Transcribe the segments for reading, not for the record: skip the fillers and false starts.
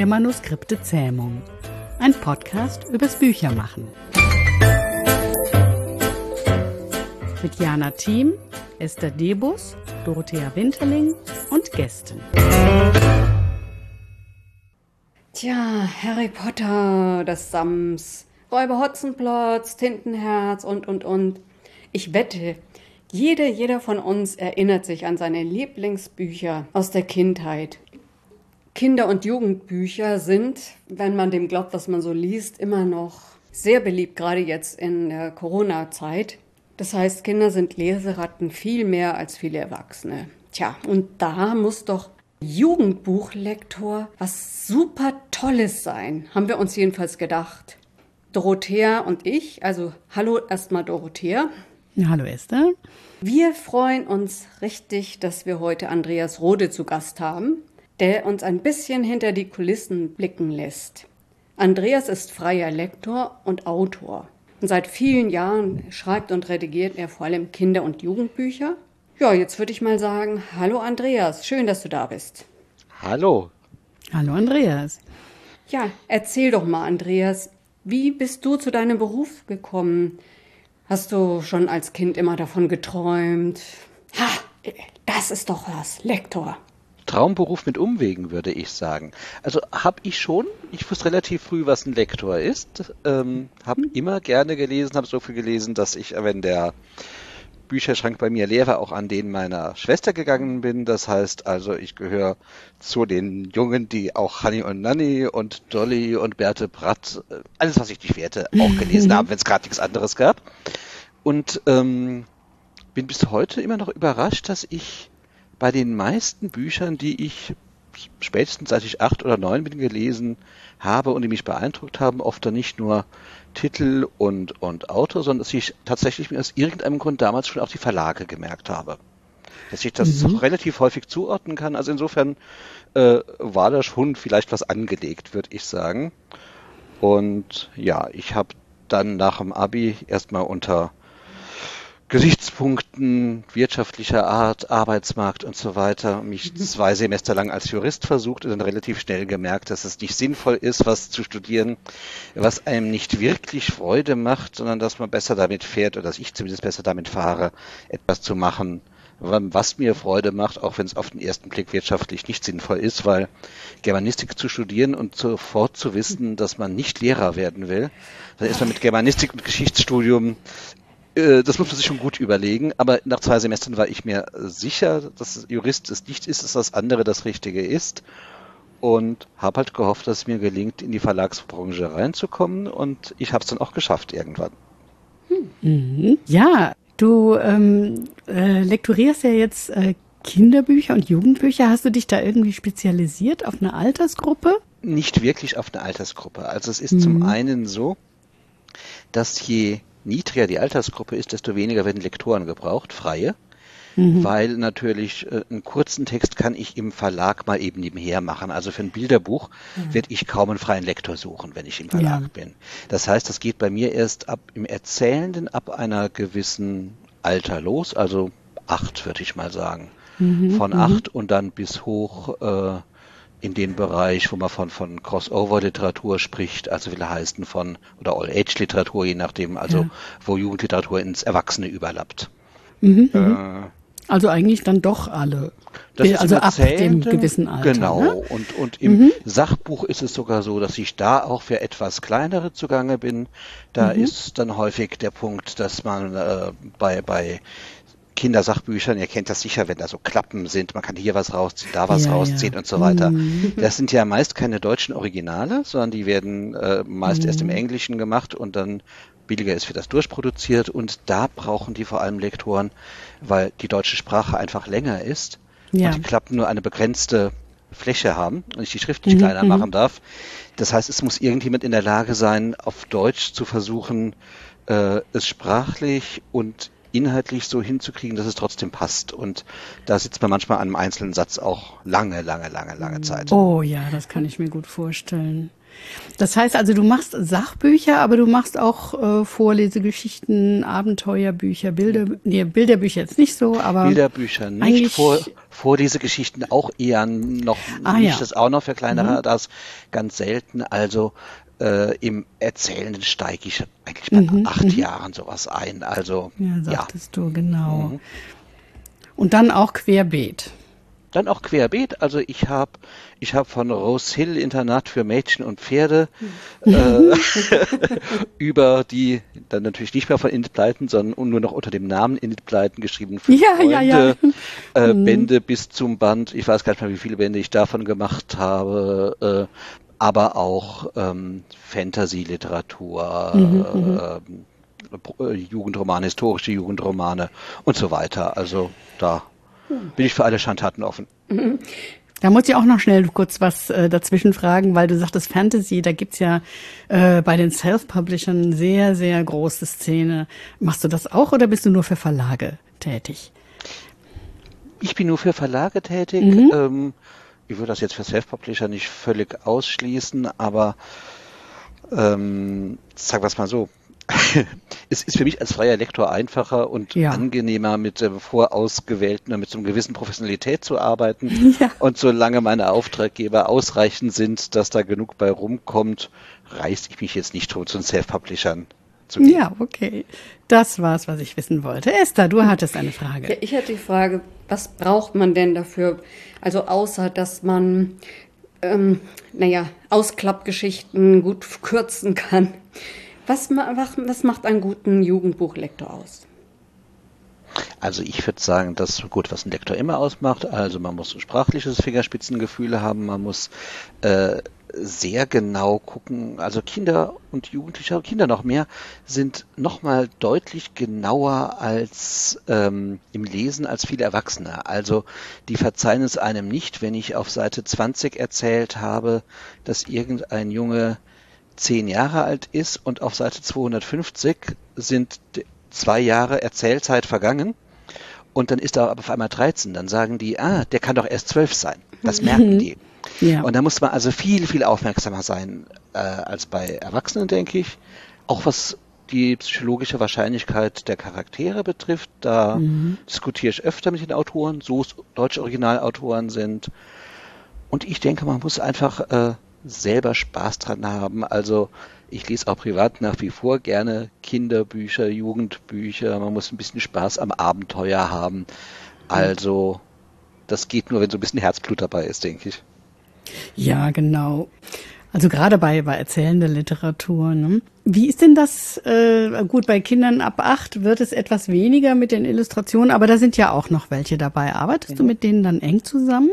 der Manuskripte-Zähmung. Ein Podcast übers Büchermachen. Mit Jana Thiem, Esther Debus, Dorothea Winterling und Gästen. Tja, Harry Potter, das Sams, Räuber Hotzenplotz, Tintenherz und. Ich wette, jeder von uns erinnert sich an seine Lieblingsbücher aus der Kindheit. Kinder- und Jugendbücher sind, wenn man dem glaubt, was man so liest, immer noch sehr beliebt, gerade jetzt in der Corona-Zeit. Das heißt, Kinder sind Leseratten viel mehr als viele Erwachsene. Tja, und da muss doch Jugendbuchlektor was super Tolles sein, haben wir uns jedenfalls gedacht. Dorothea und ich, also hallo erstmal Dorothea. Ja, hallo Esther. Wir freuen uns richtig, dass wir heute Andreas Rode zu Gast haben, der uns ein bisschen hinter die Kulissen blicken lässt. Andreas ist freier Lektor und Autor. Und seit vielen Jahren schreibt und redigiert er vor allem Kinder- und Jugendbücher. Ja, jetzt würde ich mal sagen, hallo Andreas, schön, dass du da bist. Hallo. Hallo Andreas. Ja, erzähl doch mal, Andreas, wie bist du zu deinem Beruf gekommen? Hast du schon als Kind immer davon geträumt? Ha, das ist doch was, Lektor. Traumberuf mit Umwegen, würde ich sagen. Also habe ich schon. Ich wusste relativ früh, was ein Lektor ist. Habe immer gerne gelesen, habe so viel gelesen, dass ich, wenn der Bücherschrank bei mir leer war, auch an den meiner Schwester gegangen bin. Das heißt also, ich gehöre zu den Jungen, die auch Hanni und Nanni und Dolly und Bertolt Bratt, alles, was ich nicht werte, auch gelesen haben, wenn es gerade nichts anderes gab. Und bin bis heute immer noch überrascht, dass ich bei den meisten Büchern, die ich spätestens seit ich 8 oder 9 bin gelesen habe und die mich beeindruckt haben, oft dann nicht nur Titel und Autor, sondern dass ich tatsächlich mir aus irgendeinem Grund damals schon auch die Verlage gemerkt habe. Dass ich das relativ häufig zuordnen kann. Also insofern war da schon vielleicht was angelegt, würde ich sagen. Und ja, ich habe dann nach dem Abi erstmal unter Gesichtspunkten wirtschaftlicher Art, Arbeitsmarkt und so weiter, mich 2 Semester lang als Jurist versucht und dann relativ schnell gemerkt, dass es nicht sinnvoll ist, was zu studieren, was einem nicht wirklich Freude macht, sondern dass man besser damit fährt, oder dass ich zumindest besser damit fahre, etwas zu machen, was mir Freude macht, auch wenn es auf den ersten Blick wirtschaftlich nicht sinnvoll ist, weil Germanistik zu studieren und sofort zu wissen, dass man nicht Lehrer werden will, dann ist man mit Germanistik und Geschichtsstudium, das muss man sich schon gut überlegen, aber nach 2 Semestern war ich mir sicher, dass Jurist es nicht ist, dass das andere das Richtige ist und habe halt gehofft, dass es mir gelingt, in die Verlagsbranche reinzukommen und ich habe es dann auch geschafft irgendwann. Ja, du lektorierst ja jetzt Kinderbücher und Jugendbücher. Hast du dich da irgendwie spezialisiert auf eine Altersgruppe? Nicht wirklich auf eine Altersgruppe. Also es ist zum einen so, dass je niedriger die Altersgruppe ist, desto weniger werden Lektoren gebraucht, freie, weil natürlich einen kurzen Text kann ich im Verlag mal eben nebenher machen. Also für ein Bilderbuch werde ich kaum einen freien Lektor suchen, wenn ich im Verlag bin. Das heißt, das geht bei mir erst im Erzählenden ab einer gewissen Alter los, also 8 würde ich mal sagen. Von 8 und dann bis hoch in den Bereich, wo man von Crossover-Literatur spricht, also will heißen oder All-Age-Literatur, je nachdem, also wo Jugendliteratur ins Erwachsene überlappt. Also eigentlich dann doch alle. Das ist also ab dem gewissen Alter. Genau. Ne? Und im Sachbuch ist es sogar so, dass ich da auch für etwas kleinere zugange bin. Da ist dann häufig der Punkt, dass man bei Kindersachbüchern, ihr kennt das sicher, wenn da so Klappen sind, man kann hier was rausziehen, da was rausziehen und so weiter. Das sind ja meist keine deutschen Originale, sondern die werden meist erst im Englischen gemacht und dann billiger ist, wird das durchproduziert und da brauchen die vor allem Lektoren, weil die deutsche Sprache einfach länger ist und die Klappen nur eine begrenzte Fläche haben und ich die Schrift nicht kleiner machen darf. Das heißt, es muss irgendjemand in der Lage sein, auf Deutsch zu versuchen, es sprachlich und inhaltlich so hinzukriegen, dass es trotzdem passt. Und da sitzt man manchmal an einem einzelnen Satz auch lange Zeit. Oh ja, das kann ich mir gut vorstellen. Das heißt also, du machst Sachbücher, aber du machst auch Vorlesegeschichten, Abenteuerbücher, Bilderbücher jetzt nicht so, aber Bilderbücher nicht, Vorlesegeschichten auch eher noch nicht, das auch noch für kleinere, das ganz selten. Also im Erzählenden steige ich eigentlich bei 8 Jahren sowas ein. Also ja, sagtest du, genau. Und dann auch querbeet. Dann auch querbeet. Also ich hab von Rose Hill Internat für Mädchen und Pferde über die dann natürlich nicht mehr von Enid Blyton, sondern nur noch unter dem Namen Enid Blyton geschrieben. Freunde, Bände bis zum Band. Ich weiß gar nicht mehr, wie viele Bände ich davon gemacht habe. Aber auch Fantasy-Literatur, Jugendromane, historische Jugendromane und so weiter. Also da bin ich für alle Schandtaten offen. Da muss ich auch noch schnell kurz was dazwischen fragen, weil du sagtest Fantasy, da gibt's ja bei den Self-Publishern eine sehr, sehr große Szene. Machst du das auch oder bist du nur für Verlage tätig? Ich bin nur für Verlage tätig. Ich würde das jetzt für Self-Publisher nicht völlig ausschließen, aber sagen wir es mal so. Es ist für mich als freier Lektor einfacher und angenehmer, mit vorausgewählten und mit so einer gewissen Professionalität zu arbeiten. Ja. Und solange meine Auftraggeber ausreichend sind, dass da genug bei rumkommt, reiße ich mich jetzt nicht drum, zu den Self-Publishern zu gehen. Ja, okay. Das war's, was ich wissen wollte. Esther, du hattest eine Frage. Ja, ich hatte die Frage, was braucht man denn dafür? Also außer, dass man Ausklappgeschichten gut kürzen kann. Was macht einen guten Jugendbuchlektor aus? Also ich würde sagen, das gut, was ein Lektor immer ausmacht. Also man muss ein sprachliches Fingerspitzengefühl haben, man muss sehr genau gucken. Also Kinder und Jugendliche, Kinder noch mehr, sind nochmal deutlich genauer als im Lesen als viele Erwachsene. Also die verzeihen es einem nicht, wenn ich auf Seite 20 erzählt habe, dass irgendein Junge 10 Jahre alt ist und auf Seite 250 sind 2 Jahre Erzählzeit vergangen und dann ist er aber auf einmal 13. Dann sagen die, der kann doch erst 12 sein. Das merken die. Ja. Und da muss man also viel, viel aufmerksamer sein als bei Erwachsenen, denke ich. Auch was die psychologische Wahrscheinlichkeit der Charaktere betrifft, da diskutiere ich öfter mit den Autoren, so es deutsche Originalautoren sind. Und ich denke, man muss einfach selber Spaß dran haben. Also ich lese auch privat nach wie vor gerne Kinderbücher, Jugendbücher. Man muss ein bisschen Spaß am Abenteuer haben. Also das geht nur, wenn so ein bisschen Herzblut dabei ist, denke ich. Ja, genau. Also gerade bei erzählender Literatur. Ne? Wie ist denn das? Gut, bei Kindern ab 8 wird es etwas weniger mit den Illustrationen, aber da sind ja auch noch welche dabei. Arbeitest du mit denen dann eng zusammen?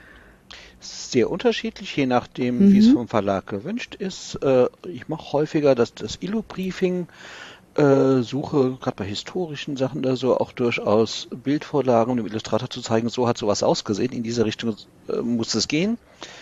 Sehr unterschiedlich, je nachdem, wie es vom Verlag gewünscht ist. Ich mache häufiger das Illu-Briefing, suche gerade bei historischen Sachen oder so auch durchaus Bildvorlagen, um dem Illustrator zu zeigen, so hat sowas ausgesehen, in diese Richtung muss es gehen.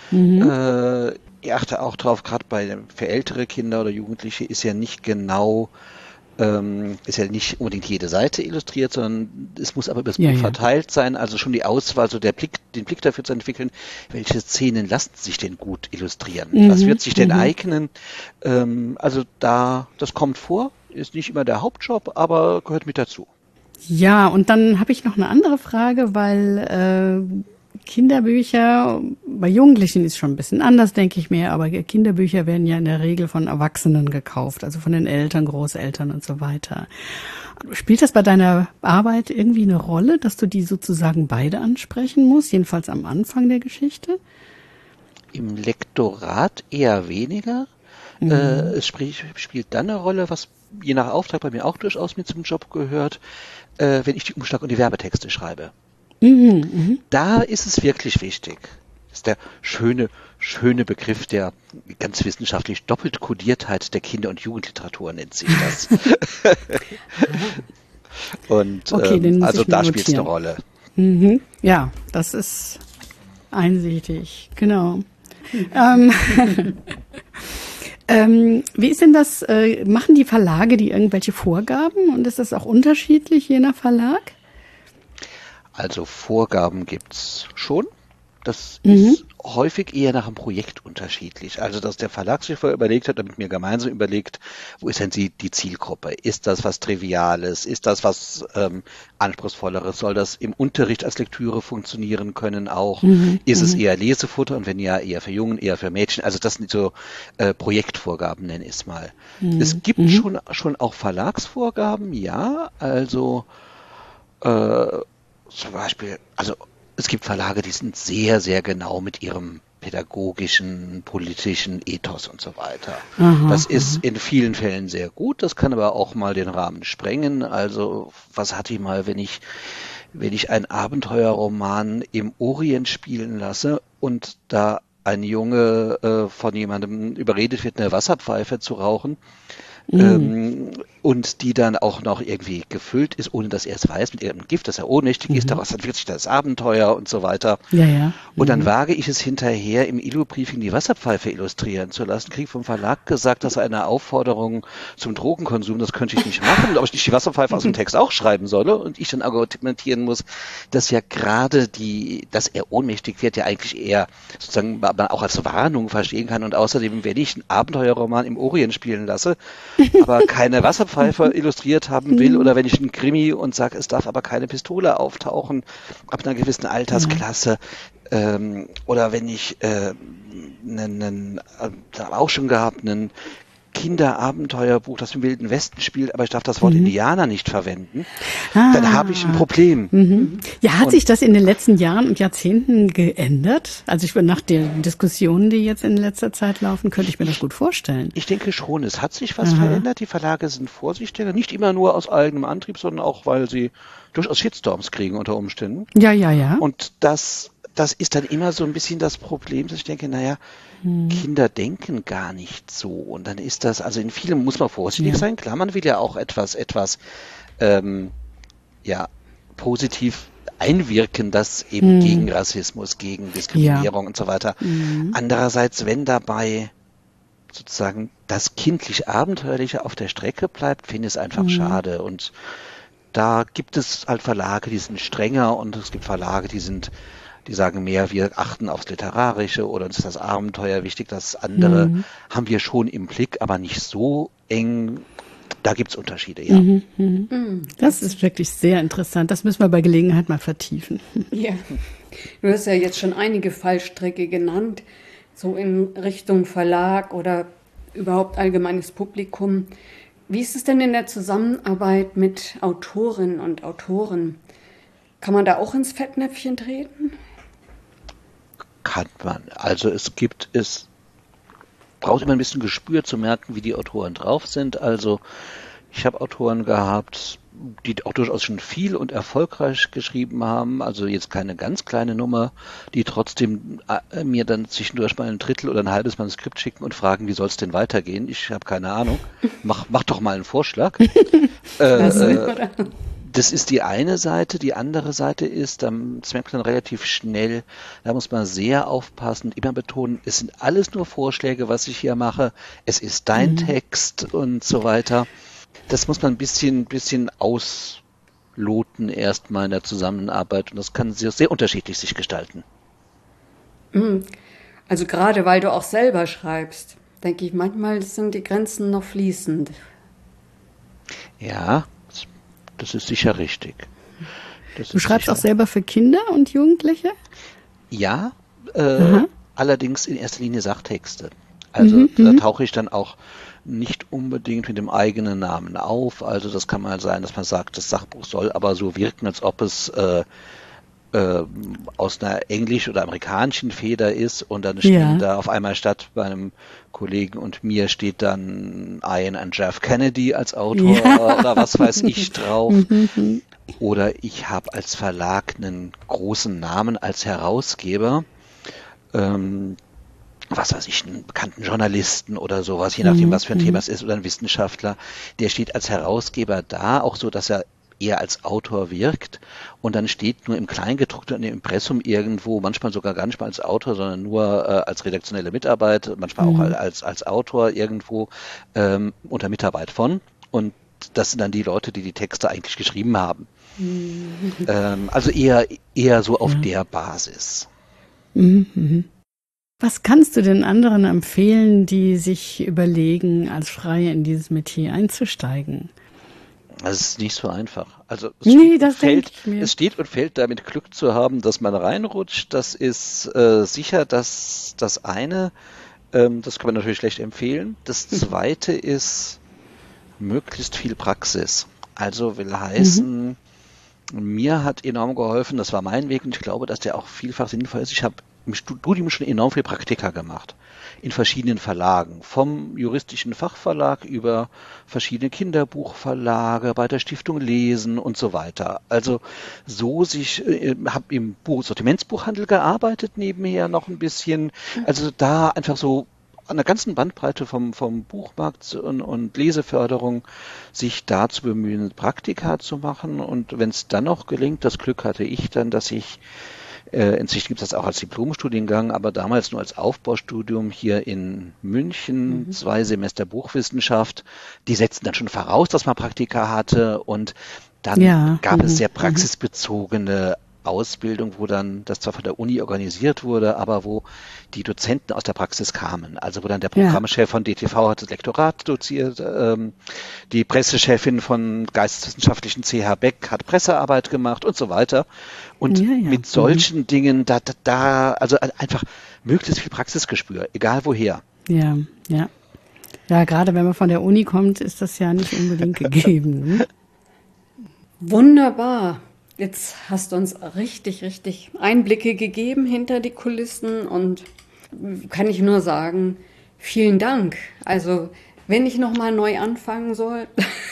Ich achte auch drauf, gerade für ältere Kinder oder Jugendliche ist ja nicht genau ist ja nicht unbedingt jede Seite illustriert, sondern es muss aber über das Buch verteilt sein, also schon die Auswahl, so den Blick dafür zu entwickeln, welche Szenen lassen sich denn gut illustrieren, was wird sich denn eignen, also das kommt vor, ist nicht immer der Hauptjob, aber gehört mit dazu. Ja, und dann habe ich noch eine andere Frage, weil Kinderbücher, bei Jugendlichen ist schon ein bisschen anders, denke ich mir, aber Kinderbücher werden ja in der Regel von Erwachsenen gekauft, also von den Eltern, Großeltern und so weiter. Spielt das bei deiner Arbeit irgendwie eine Rolle, dass du die sozusagen beide ansprechen musst, jedenfalls am Anfang der Geschichte? Im Lektorat eher weniger. Es spielt dann eine Rolle, was je nach Auftrag bei mir auch durchaus mit zum Job gehört, wenn ich die Umschlag- und die Werbetexte schreibe. Da ist es wirklich wichtig. Das ist der schöne Begriff der ganz wissenschaftlich Doppeltkodiertheit der Kinder- und Jugendliteratur nennt sich das. Und also da spielt es eine Rolle. Ja, das ist einsichtig, genau. Wie ist denn das, machen die Verlage die irgendwelche Vorgaben und ist das auch unterschiedlich je nach Verlag? Also Vorgaben gibt's schon. Das ist häufig eher nach einem Projekt unterschiedlich. Also, dass der Verlag sich vorher überlegt hat, damit mir gemeinsam überlegt, wo ist denn die Zielgruppe? Ist das was Triviales? Ist das was Anspruchsvolleres? Soll das im Unterricht als Lektüre funktionieren können auch? Ist es eher Lesefutter und wenn ja, eher für Jungen, eher für Mädchen? Also das sind so Projektvorgaben, nenne ich es mal. Es gibt schon auch Verlagsvorgaben, ja. Also zum Beispiel, also es gibt Verlage, die sind sehr, sehr genau mit ihrem pädagogischen, politischen Ethos und so weiter. Das ist in vielen Fällen sehr gut, das kann aber auch mal den Rahmen sprengen. Also was hatte ich mal, wenn ich einen Abenteuerroman im Orient spielen lasse und da ein Junge von jemandem überredet wird, eine Wasserpfeife zu rauchen, und die dann auch noch irgendwie gefüllt ist, ohne dass er es weiß, mit irgendeinem Gift, dass er ohnmächtig ist, daraus entwickelt sich das Abenteuer und so weiter. Ja. Und dann wage ich es hinterher, im Illu-Briefing die Wasserpfeife illustrieren zu lassen, kriege vom Verlag gesagt, dass eine Aufforderung zum Drogenkonsum, das könnte ich nicht machen, ob ich nicht die Wasserpfeife aus dem Text auch schreiben solle und ich dann argumentieren muss, dass ja gerade dass er ohnmächtig wird, ja eigentlich eher sozusagen man auch als Warnung verstehen kann und außerdem, wenn ich einen Abenteuerroman im Orient spielen lasse, aber keine Wasserpfeife illustriert haben will oder wenn ich einen Krimi und sage, es darf aber keine Pistole auftauchen ab einer gewissen Altersklasse oder wenn ich auch schon gehabt, einen Kinderabenteuerbuch, das im Wilden Westen spielt, aber ich darf das Wort Indianer nicht verwenden, dann habe ich ein Problem. Ja, hat sich das in den letzten Jahren und Jahrzehnten geändert? Also nach den Diskussionen, die jetzt in letzter Zeit laufen, könnte ich mir das gut vorstellen. Ich denke schon, es hat sich was verändert. Die Verlage sind vorsichtiger, nicht immer nur aus eigenem Antrieb, sondern auch, weil sie durchaus Shitstorms kriegen unter Umständen. Ja. Und das ist dann immer so ein bisschen das Problem, dass ich denke, naja, Kinder denken gar nicht so. Und dann ist das, also in vielem muss man vorsichtig sein. Klar, man will ja auch etwas positiv einwirken, das eben gegen Rassismus, gegen Diskriminierung und so weiter. Andererseits, wenn dabei sozusagen das kindlich Abenteuerliche auf der Strecke bleibt, finde ich es einfach schade. Und da gibt es halt Verlage, die sind strenger und es gibt Verlage, die sagen mehr, wir achten aufs Literarische oder uns ist das Abenteuer wichtig. Das andere haben wir schon im Blick, aber nicht so eng. Da gibt es Unterschiede, ja. Das ist wirklich sehr interessant. Das müssen wir bei Gelegenheit mal vertiefen. Ja, du hast ja jetzt schon einige Fallstricke genannt, so in Richtung Verlag oder überhaupt allgemeines Publikum. Wie ist es denn in der Zusammenarbeit mit Autorinnen und Autoren? Kann man da auch ins Fettnäpfchen treten? Kann man. Also es braucht immer ein bisschen Gespür zu merken, wie die Autoren drauf sind. Also ich habe Autoren gehabt, die auch durchaus schon viel und erfolgreich geschrieben haben, also jetzt keine ganz kleine Nummer, die trotzdem mir dann zwischendurch mal ein Drittel oder ein halbes Manuskript schicken und fragen, wie soll es denn weitergehen? Ich habe keine Ahnung. Mach doch mal einen Vorschlag. Das ist die eine Seite. Die andere Seite ist, das merkt man relativ schnell, da muss man sehr aufpassen und immer betonen, es sind alles nur Vorschläge, was ich hier mache. Es ist dein Text und so weiter. Das muss man ein bisschen ausloten erstmal in der Zusammenarbeit und das kann sehr, sehr unterschiedlich sich gestalten. Also gerade weil du auch selber schreibst, denke ich, manchmal sind die Grenzen noch fließend. Ja, das ist sicher richtig. Du schreibst auch selber für Kinder und Jugendliche? Ja, allerdings in erster Linie Sachtexte. Also da tauche ich dann auch nicht unbedingt mit dem eigenen Namen auf. Also das kann mal sein, dass man sagt, das Sachbuch soll aber so wirken, als ob es aus einer englisch- oder amerikanischen Feder ist und dann stehen da auf einmal statt bei einem Kollegen und mir steht dann Ian and Jeff Kennedy als Autor oder was weiß ich drauf. Oder ich habe als Verlag einen großen Namen als Herausgeber. Was weiß ich, einen bekannten Journalisten oder sowas, je nachdem, was für ein Thema es ist, oder ein Wissenschaftler, der steht als Herausgeber da, auch so, dass er eher als Autor wirkt und dann steht nur im Kleingedruckten im Impressum irgendwo, manchmal sogar gar nicht mal als Autor, sondern nur als redaktionelle Mitarbeit, manchmal auch als Autor irgendwo unter Mitarbeit von und das sind dann die Leute, die die Texte eigentlich geschrieben haben. Also eher so auf der Basis. Was kannst du den anderen empfehlen, die sich überlegen, als Freie in dieses Metier einzusteigen? Das ist nicht so einfach. Also es steht und fällt damit, Glück zu haben, dass man reinrutscht. Das ist sicher das eine. Das kann man natürlich schlecht empfehlen. Das zweite ist möglichst viel Praxis. Also will heißen, mir hat enorm geholfen, das war mein Weg und ich glaube, dass der auch vielfach sinnvoll ist. Ich habe im Studium schon enorm viel Praktika gemacht. In verschiedenen Verlagen. Vom juristischen Fachverlag über verschiedene Kinderbuchverlage, bei der Stiftung Lesen und so weiter. Also habe im Sortimentsbuchhandel gearbeitet, nebenher noch ein bisschen. Also da einfach so an der ganzen Bandbreite vom Buchmarkt und Leseförderung sich da zu bemühen, Praktika zu machen. Und wenn es dann noch gelingt, das Glück hatte ich dann, dass ich inzwischen gibt es das auch als Diplomstudiengang, aber damals nur als Aufbaustudium hier in München, 2 Semester Buchwissenschaft. Die setzten dann schon voraus, dass man Praktika hatte und dann gab es sehr praxisbezogene Ausbildung, wo dann das zwar von der Uni organisiert wurde, aber wo die Dozenten aus der Praxis kamen. Also wo dann der Programmchef von DTV hat das Lektorat doziert, die Pressechefin von Geisteswissenschaftlichen CH Beck hat Pressearbeit gemacht und so weiter. Und mit solchen Dingen, also einfach möglichst viel Praxisgespür, egal woher. Ja. Ja, gerade wenn man von der Uni kommt, ist das ja nicht unbedingt gegeben. Ne? Wunderbar. Jetzt hast du uns richtig, richtig Einblicke gegeben hinter die Kulissen und kann ich nur sagen, vielen Dank. Also, wenn ich nochmal neu anfangen soll,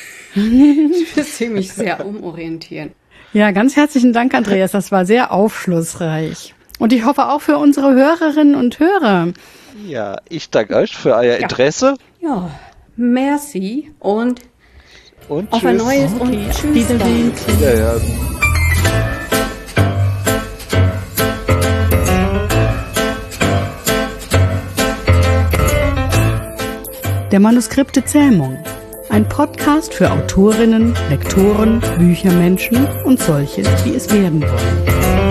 müsste ich mich sehr umorientieren. Ja, ganz herzlichen Dank, Andreas. Das war sehr aufschlussreich. Und ich hoffe auch für unsere Hörerinnen und Hörer. Ja, ich danke euch für euer Interesse. Ja, merci und auf tschüss. ein neues und tschüss. Wiedersehen. Der Manuskripte Zähmung. Ein Podcast für Autorinnen, Lektoren, Büchermenschen und solche, die es werden wollen.